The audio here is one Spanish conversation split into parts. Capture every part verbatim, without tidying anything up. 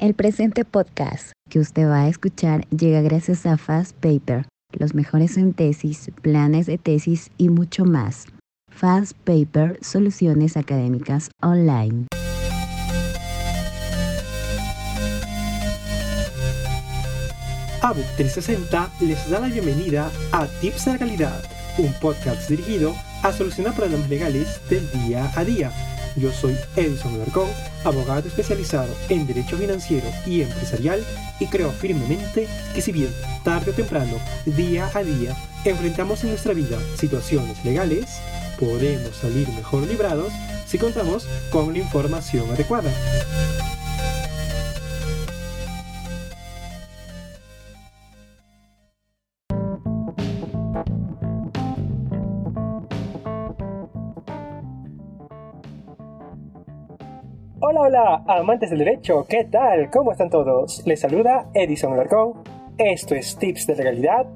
El presente podcast que usted va a escuchar llega gracias a Fast Paper, los mejores en tesis, planes de tesis y mucho más. Fast Paper, soluciones académicas online. A B U C trescientos sesenta les da la bienvenida a Tips de Legalidad, un podcast dirigido a solucionar problemas legales del día a día. Yo soy Edison Alarcón, abogado especializado en Derecho Financiero y Empresarial, y creo firmemente que si bien tarde o temprano, día a día, enfrentamos en nuestra vida situaciones legales, podemos salir mejor librados si contamos con la información adecuada. Hola, hola, amantes del derecho, ¿qué tal? ¿Cómo están todos? Les saluda Edison Alarcón. Esto es Tips de Legalidad.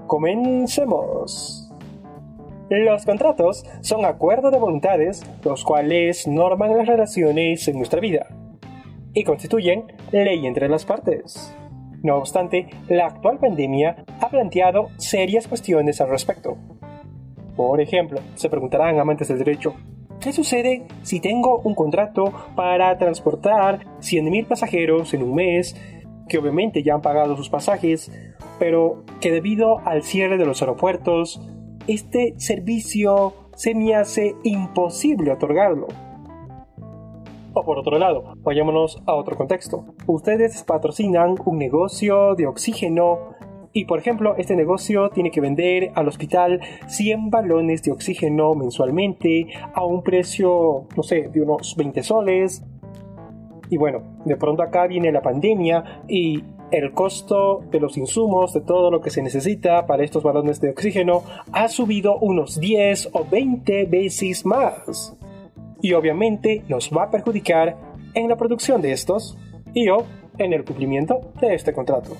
Comencemos. Los contratos son acuerdos de voluntades, los cuales norman las relaciones en nuestra vida y constituyen ley entre las partes. No obstante, la actual pandemia ha planteado serias cuestiones al respecto. Por ejemplo, se preguntarán amantes del derecho, ¿qué sucede si tengo un contrato para transportar cien mil pasajeros en un mes, que obviamente ya han pagado sus pasajes, pero que debido al cierre de los aeropuertos, este servicio se me hace imposible otorgarlo? O por otro lado, vayámonos a otro contexto. Ustedes patrocinan un negocio de oxígeno y, por ejemplo, este negocio tiene que vender al hospital cien balones de oxígeno mensualmente a un precio, no sé, de unos veinte soles. Y bueno, de pronto acá viene la pandemia y el costo de los insumos, de todo lo que se necesita para estos balones de oxígeno, ha subido unos diez o veinte veces más. Y obviamente nos va a perjudicar en la producción de estos y o en el cumplimiento de este contrato.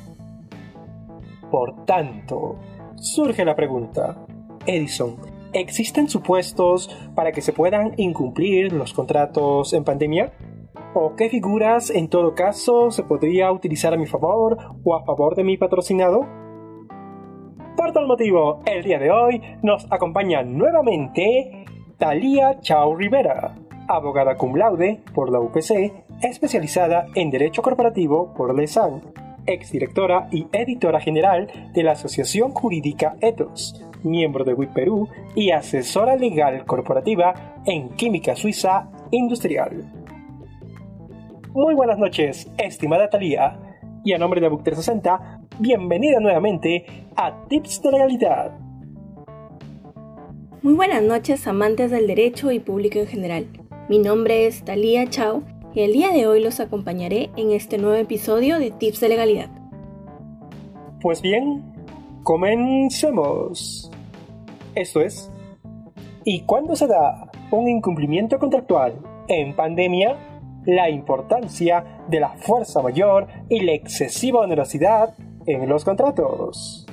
Por tanto, surge la pregunta, Edison, ¿existen supuestos para que se puedan incumplir los contratos en pandemia? ¿O qué figuras en todo caso se podría utilizar a mi favor o a favor de mi patrocinado? Por tal motivo, el día de hoy nos acompaña nuevamente Thalía Chao Rivera, abogada cum laude por la U P C, especializada en Derecho Corporativo por la ESAN, exdirectora y editora general de la Asociación Jurídica Ethos, miembro de W I P Perú y asesora legal corporativa en Química Suiza Industrial. Muy buenas noches, estimada Thalía, y a nombre de A B U C trescientos sesenta, bienvenida nuevamente a Tips de Legalidad. Muy buenas noches, amantes del derecho y público en general. Mi nombre es Thalía Chao y el día de hoy los acompañaré en este nuevo episodio de Tips de Legalidad. Pues bien, comencemos. Esto es, ¿y cuándo se da un incumplimiento contractual en pandemia? La importancia de la fuerza mayor y la excesiva onerosidad en los contratos.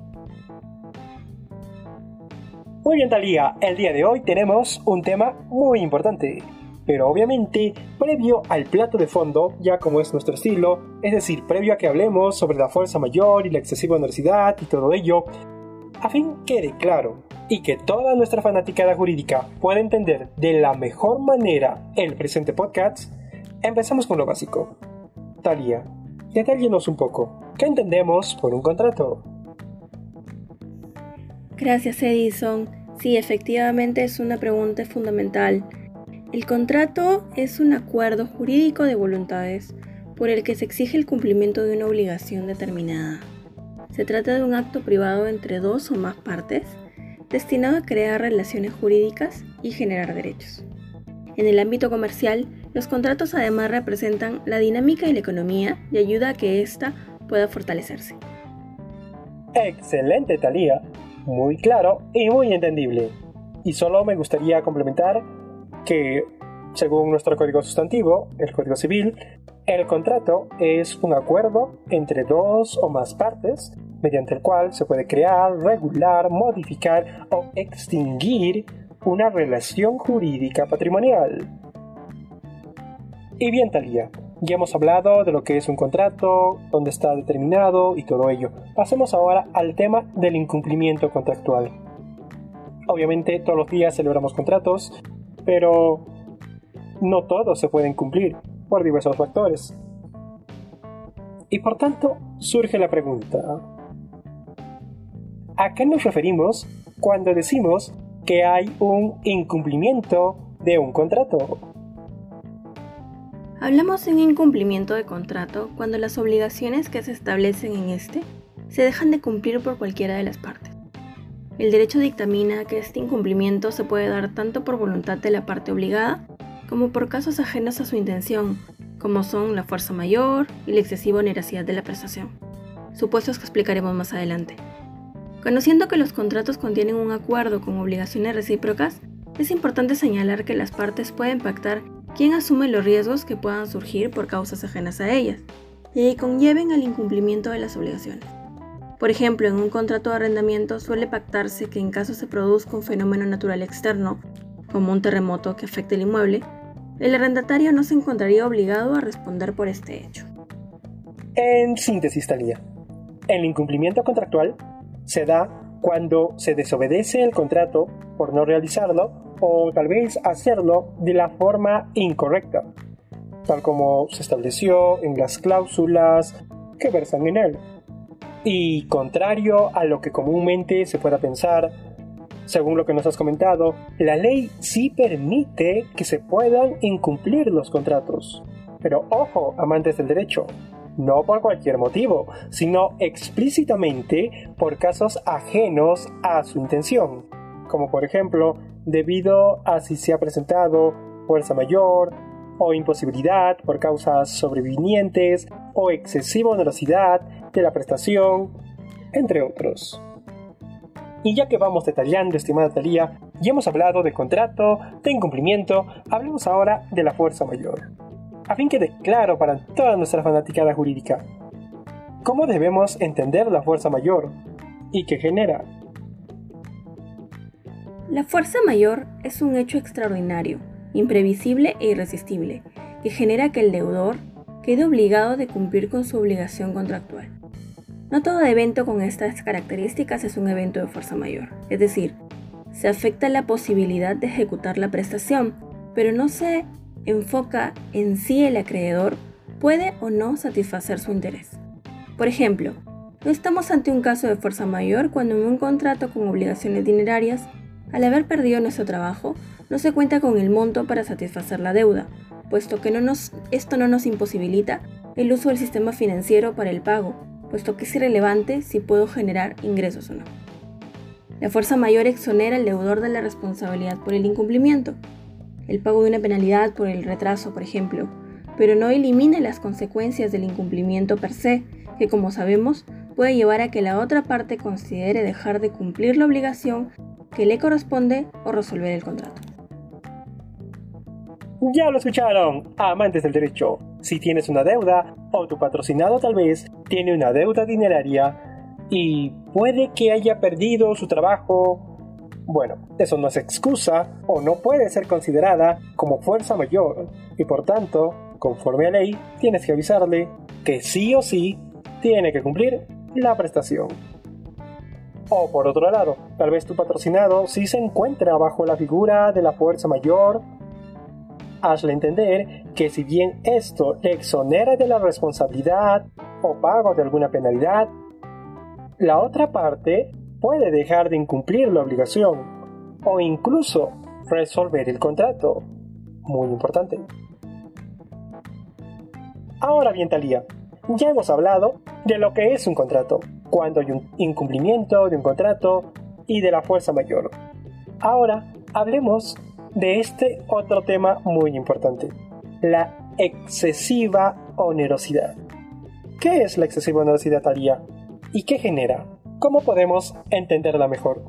Muy bien, Thalía, el día de hoy tenemos un tema muy importante, pero obviamente previo al plato de fondo, ya como es nuestro estilo, es decir, previo a que hablemos sobre la fuerza mayor y la excesiva onerosidad y todo ello, a fin quede claro y que toda nuestra fanaticada jurídica pueda entender de la mejor manera el presente podcast, empezamos con lo básico. Thalía, detállenos un poco, ¿qué entendemos por un contrato? Gracias, Edison. Sí, efectivamente es una pregunta fundamental. El contrato es un acuerdo jurídico de voluntades por el que se exige el cumplimiento de una obligación determinada. Se trata de un acto privado entre dos o más partes destinado a crear relaciones jurídicas y generar derechos. En el ámbito comercial, los contratos además representan la dinámica y la economía y ayuda a que ésta pueda fortalecerse. Excelente, Thalía. Muy claro y muy entendible. Y solo me gustaría complementar que, según nuestro código sustantivo, el Código Civil, el contrato es un acuerdo entre dos o más partes mediante el cual se puede crear, regular, modificar o extinguir una relación jurídica patrimonial. Y bien, Thalía, Ya hemos hablado de lo que es un contrato, dónde está determinado y todo ello. Pasemos ahora al tema del incumplimiento contractual. Obviamente todos los días celebramos contratos, pero no todos se pueden cumplir por diversos factores. Y por tanto surge la pregunta: ¿a qué nos referimos cuando decimos que hay un incumplimiento de un contrato? Hablamos de un incumplimiento de contrato cuando las obligaciones que se establecen en este se dejan de cumplir por cualquiera de las partes. El derecho dictamina que este incumplimiento se puede dar tanto por voluntad de la parte obligada como por casos ajenos a su intención, como son la fuerza mayor y la excesiva onerosidad de la prestación, supuestos que explicaremos más adelante. Conociendo que los contratos contienen un acuerdo con obligaciones recíprocas, es importante señalar que las partes pueden pactar quién asume los riesgos que puedan surgir por causas ajenas a ellas y que conlleven al incumplimiento de las obligaciones. Por ejemplo, en un contrato de arrendamiento suele pactarse que en caso se produzca un fenómeno natural externo, como un terremoto que afecte el inmueble, el arrendatario no se encontraría obligado a responder por este hecho. En síntesis, Talía, el incumplimiento contractual se da cuando se desobedece el contrato por no realizarlo o tal vez hacerlo de la forma incorrecta, tal como se estableció en las cláusulas que versan en él. Y contrario a lo que comúnmente se pueda pensar, según lo que nos has comentado, la ley sí permite que se puedan incumplir los contratos. Pero ojo, amantes del derecho, no por cualquier motivo, sino explícitamente por casos ajenos a su intención, como por ejemplo, debido a si se ha presentado fuerza mayor, o imposibilidad por causas sobrevinientes, o excesiva onerosidad de la prestación, entre otros. Y ya que vamos detallando, estimada Talía, ya hemos hablado de contrato, de incumplimiento, hablemos ahora de la fuerza mayor. A fin que quede claro para toda nuestra fanaticada jurídica, ¿cómo debemos entender la fuerza mayor y qué genera? La fuerza mayor es un hecho extraordinario, imprevisible e irresistible, que genera que el deudor quede obligado de cumplir con su obligación contractual. No todo evento con estas características es un evento de fuerza mayor, es decir, se afecta la posibilidad de ejecutar la prestación, pero no se enfoca en si el acreedor puede o no satisfacer su interés. Por ejemplo, no estamos ante un caso de fuerza mayor cuando en un contrato con obligaciones dinerarias, al haber perdido nuestro trabajo, no se cuenta con el monto para satisfacer la deuda, puesto que no nos, esto no nos imposibilita el uso del sistema financiero para el pago, puesto que es irrelevante si puedo generar ingresos o no. La fuerza mayor exonera al deudor de la responsabilidad por el incumplimiento, el pago de una penalidad por el retraso, por ejemplo, pero no elimina las consecuencias del incumplimiento per se, que como sabemos puede llevar a que la otra parte considere dejar de cumplir la obligación que le corresponde o resolver el contrato. Ya lo escucharon, amantes del derecho. Si tienes una deuda, o tu patrocinado tal vez tiene una deuda dineraria y puede que haya perdido su trabajo, bueno, eso no es excusa o no puede ser considerada como fuerza mayor y por tanto, conforme a ley, tienes que avisarle que sí o sí tiene que cumplir la prestación. O por otro lado, tal vez tu patrocinado sí se encuentra bajo la figura de la fuerza mayor. Hazle entender que si bien esto le exonera de la responsabilidad o pago de alguna penalidad, la otra parte puede dejar de incumplir la obligación o incluso resolver el contrato. Muy importante. Ahora bien, Talía, ya hemos hablado de lo que es un contrato, cuando hay un incumplimiento de un contrato y de la fuerza mayor. Ahora hablemos de este otro tema muy importante, la excesiva onerosidad. ¿Qué es la excesiva onerosidad, Talía? ¿Y qué genera? ¿Cómo podemos entenderla mejor?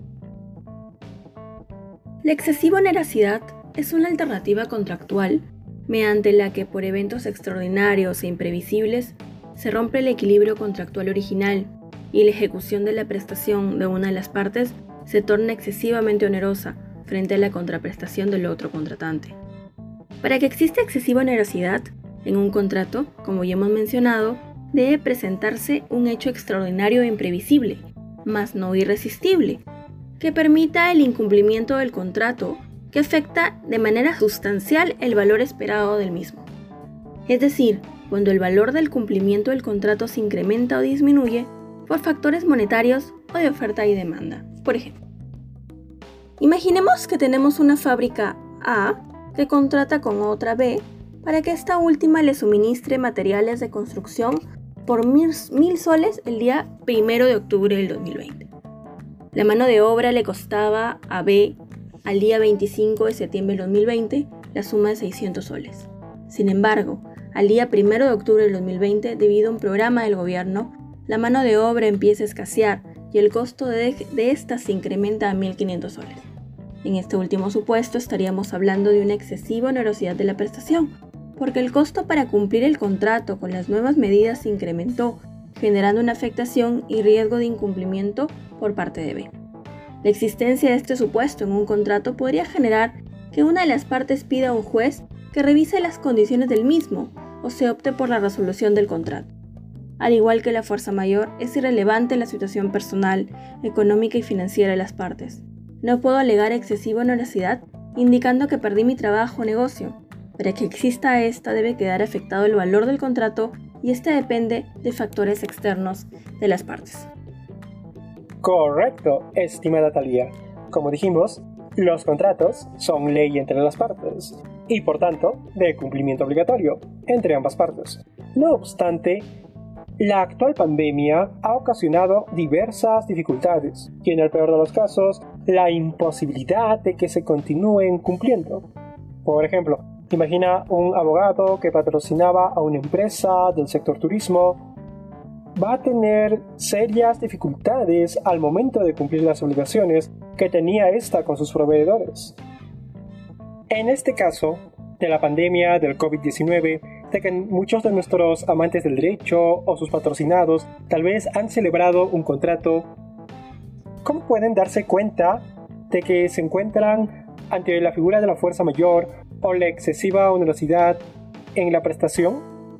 La excesiva onerosidad es una alternativa contractual mediante la que por eventos extraordinarios e imprevisibles se rompe el equilibrio contractual original y la ejecución de la prestación de una de las partes se torna excesivamente onerosa frente a la contraprestación del otro contratante. Para que exista excesiva onerosidad, En un contrato, como ya hemos mencionado, debe presentarse un hecho extraordinario e imprevisible, mas no irresistible, que permita el incumplimiento del contrato que afecta de manera sustancial el valor esperado del mismo. Es decir, cuando el valor del cumplimiento del contrato se incrementa o disminuye por factores monetarios o de oferta y demanda. Por ejemplo, imaginemos que tenemos una fábrica A que contrata con otra B para que esta última le suministre materiales de construcción por mil, mil soles el día primero de octubre del dos mil veinte. La mano de obra le costaba a B al día veinticinco de septiembre del dos mil veinte la suma de seiscientos soles. Sin embargo, al día primero de octubre del dos mil veinte, debido a un programa del gobierno, la mano de obra empieza a escasear y el costo de, de esta se incrementa a mil quinientos soles. En este último supuesto estaríamos hablando de una excesiva onerosidad de la prestación, porque el costo para cumplir el contrato con las nuevas medidas se incrementó, generando una afectación y riesgo de incumplimiento por parte de B. La existencia de este supuesto en un contrato podría generar que una de las partes pida a un juez que revise las condiciones del mismo o se opte por la resolución del contrato. Al igual que la fuerza mayor, es irrelevante la situación personal, económica y financiera de las partes. No puedo alegar excesiva onerosidad indicando que perdí mi trabajo o negocio. Para que exista esta debe quedar afectado el valor del contrato y este depende de factores externos de las partes. Correcto, estimada Thalía. Como dijimos, los contratos son ley entre las partes y por tanto de cumplimiento obligatorio entre ambas partes. No obstante, la actual pandemia ha ocasionado diversas dificultades y en el peor de los casos, la imposibilidad de que se continúen cumpliendo. Por ejemplo, imagina un abogado que patrocinaba a una empresa del sector turismo. Va a tener serias dificultades al momento de cumplir las obligaciones que tenía ésta con sus proveedores. En este caso, de la pandemia del COVID diecinueve, de que muchos de nuestros amantes del derecho o sus patrocinados tal vez han celebrado un contrato, ¿cómo pueden darse cuenta de que se encuentran ante la figura de la fuerza mayor o la excesiva onerosidad en la prestación?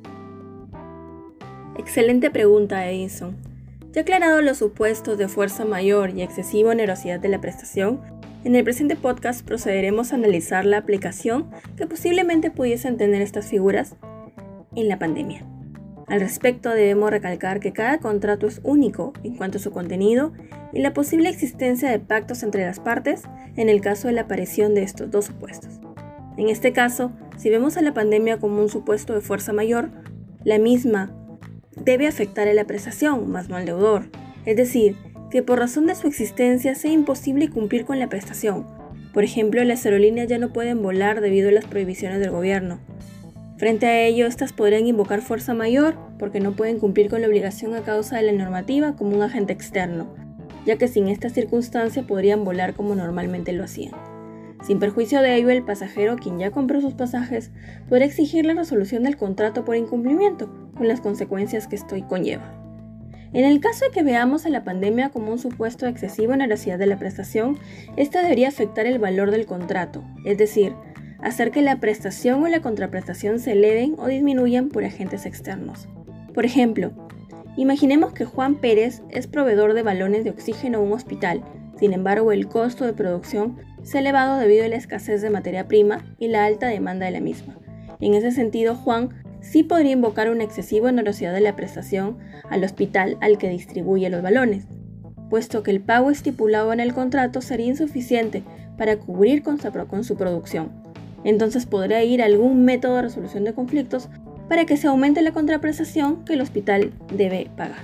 Excelente pregunta, Edison. Ya aclarado los supuestos de fuerza mayor y excesiva onerosidad de la prestación, en el presente podcast procederemos a analizar la aplicación que posiblemente pudiesen tener estas figuras en la pandemia. Al respecto, debemos recalcar que cada contrato es único en cuanto a su contenido y la posible existencia de pactos entre las partes en el caso de la aparición de estos dos supuestos. En este caso, si vemos a la pandemia como un supuesto de fuerza mayor, la misma debe afectar a la prestación, más no al deudor, es decir, que por razón de su existencia sea imposible cumplir con la prestación. Por ejemplo, las aerolíneas ya no pueden volar debido a las prohibiciones del gobierno. Frente a ello, estas podrían invocar fuerza mayor porque no pueden cumplir con la obligación a causa de la normativa como un agente externo, ya que sin esta circunstancia podrían volar como normalmente lo hacían. Sin perjuicio de ello, el pasajero, quien ya compró sus pasajes, podrá exigir la resolución del contrato por incumplimiento, con las consecuencias que esto conlleva. En el caso de que veamos a la pandemia como un supuesto de excesiva onerosidad de la prestación, esta debería afectar el valor del contrato, es decir, hacer que la prestación o la contraprestación se eleven o disminuyan por agentes externos. Por ejemplo, imaginemos que Juan Pérez es proveedor de balones de oxígeno a un hospital, sin embargo el costo de producción se ha elevado debido a la escasez de materia prima y la alta demanda de la misma. En ese sentido, Juan sí podría invocar una excesiva onerosidad de la prestación al hospital al que distribuye los balones, puesto que el pago estipulado en el contrato sería insuficiente para cubrir con su, con su producción. Entonces podría ir a algún método de resolución de conflictos para que se aumente la contraprestación que el hospital debe pagar.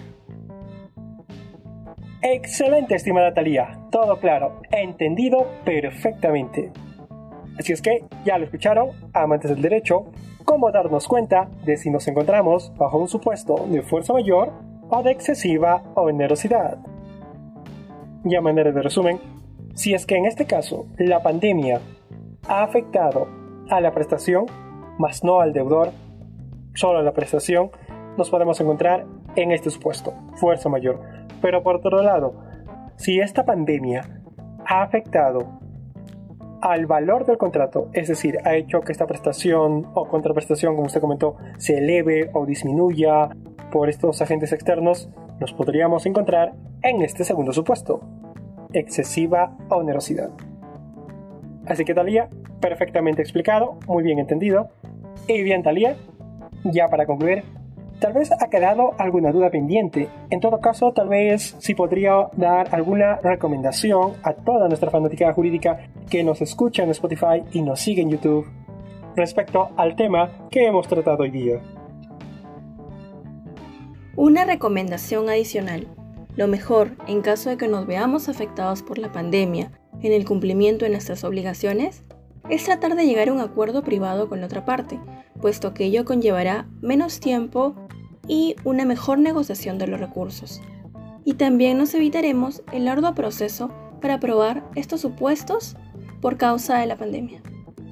Excelente, estimada Thalía. Todo claro, entendido perfectamente. Así es que, ya lo escucharon, amantes del derecho, cómo darnos cuenta de si nos encontramos bajo un supuesto de fuerza mayor o de excesiva onerosidad. Y a manera de resumen, si es que en este caso la pandemia ha afectado a la prestación, más no al deudor, solo a la prestación, nos podemos encontrar en este supuesto, fuerza mayor. Pero por otro lado, si esta pandemia ha afectado al valor del contrato, es decir, ha hecho que esta prestación o contraprestación, como usted comentó, se eleve o disminuya por estos agentes externos, nos podríamos encontrar en este segundo supuesto: excesiva onerosidad. Así que, Talía, perfectamente explicado, muy bien entendido. Y bien, Talía, ya para concluir, tal vez ha quedado alguna duda pendiente. En todo caso, tal vez sí podría dar alguna recomendación a toda nuestra fanaticada jurídica que nos escucha en Spotify y nos sigue en YouTube respecto al tema que hemos tratado hoy día. Una recomendación adicional. Lo mejor, en caso de que nos veamos afectados por la pandemia en el cumplimiento de nuestras obligaciones, es tratar de llegar a un acuerdo privado con la otra parte, puesto que ello conllevará menos tiempo y una mejor negociación de los recursos. Y también nos evitaremos el arduo proceso para aprobar estos supuestos por causa de la pandemia.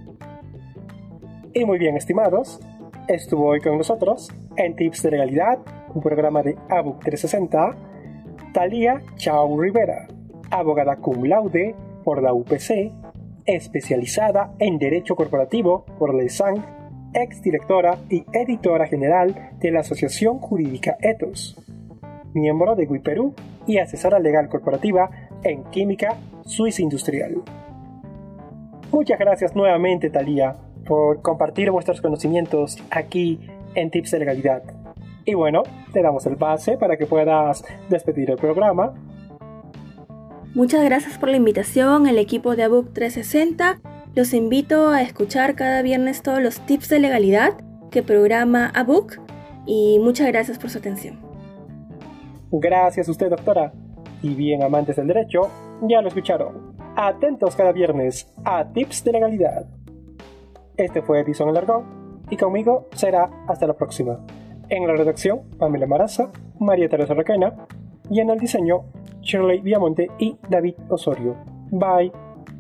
Y muy bien, estimados, estuvo hoy con nosotros en Tips de Legalidad, un programa de ABUC trescientos sesenta, Talía Chau Rivera, abogada cum laude por la U P C, especializada en Derecho Corporativo por la E S A N, exdirectora y editora general de la Asociación Jurídica Ethos, miembro de Wiperú y asesora legal corporativa en Química Suiza Industrial. Muchas gracias nuevamente, Talía, por compartir vuestros conocimientos aquí en Tips de Legalidad. Y bueno, te damos el pase para que puedas despedir el programa. Muchas gracias por la invitación al equipo de ABUC trescientos sesenta. Los invito a escuchar cada viernes todos los tips de legalidad que programa ABUC y muchas gracias por su atención. Gracias a usted, doctora. Y bien, amantes del derecho, ya lo escucharon. Atentos cada viernes a Tips de Legalidad. Este fue Edison Alargón y conmigo será hasta la próxima. En la redacción, Pamela Maraza, María Teresa Requena, y en el diseño, Shirley Viamonte y David Osorio. Bye.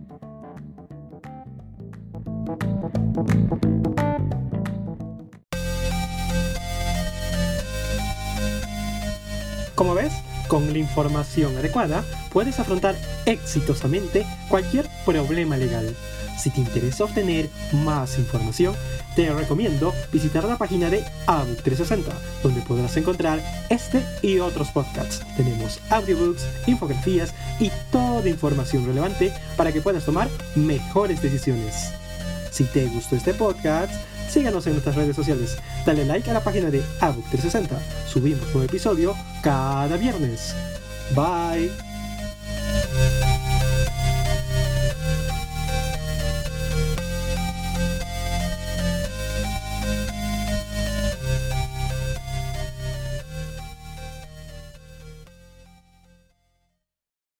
Como ves, con la información adecuada puedes afrontar exitosamente cualquier problema legal. Si te interesa obtener más información, te recomiendo visitar la página de ABUC trescientos sesenta, donde podrás encontrar este y otros podcasts. Tenemos audiobooks, infografías y toda información relevante para que puedas tomar mejores decisiones. Si te gustó este podcast, síganos en nuestras redes sociales. Dale like a la página de ABUC trescientos sesenta. Subimos un episodio cada viernes. Bye.